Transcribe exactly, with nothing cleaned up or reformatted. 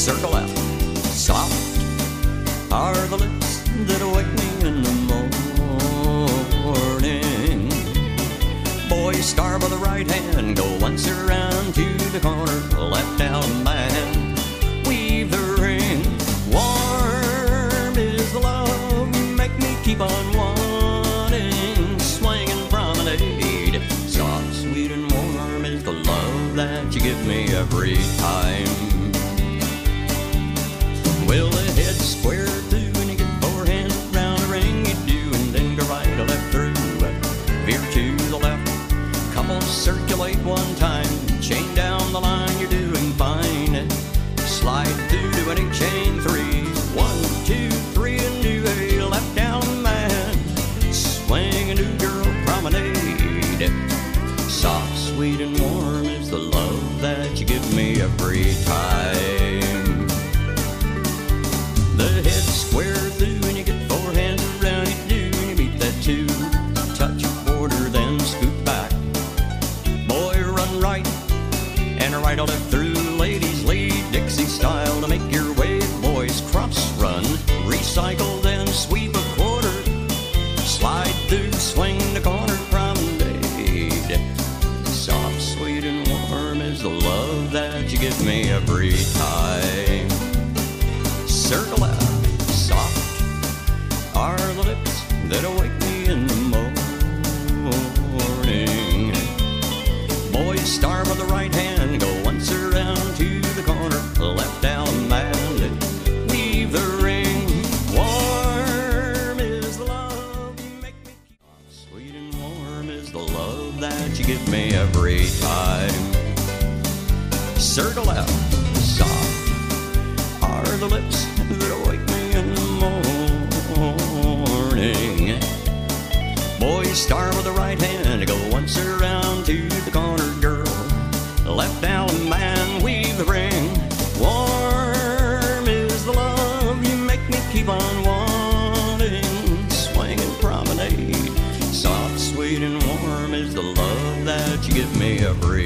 Circle left, soft are the lips that wake me in the morning. Boy, start with the right hand, go once around to the corner, left out man, weave the ring. Warm is the love you make me keep on wanting, swing and promenade. Soft, sweet and warm is the love that you give me every time. Well, the head square through and you get four hands round the ring, you do, and then go right or left through, veer to the left, couple circulate one time, chain down the line, you're doing fine. Slide through to an eight chain three, one, two, three, and do a left down man, swing a new girl promenade. Soft, sweet, and warm is the love that you give me every time. The head square through and you get four hands around, you do, and you beat that two, touch a quarter, then scoot back. Boy, run right, and a right or left through, ladies lead Dixie style to make your way. Boys cross run, recycle, then sweep a quarter, slide through, swing the corner promenade. Soft, sweet, and warm is the love that you give me every time. Circle left, soft are the lips that awake me in the morning. Boys, start with the right hand, go once around to the corner, left down man, weave the ring. Warm is the love you make me keep on, sweet and warm is the love that you give me every time. Circle left, soft are the lips that awake me in the morning. Boys, start with the right hand, go once around to the corner, girl, left down man, weave the ring. Warm is the love you make me keep on wanting, swing and promenade. Soft, sweet, and warm is the love that you give me every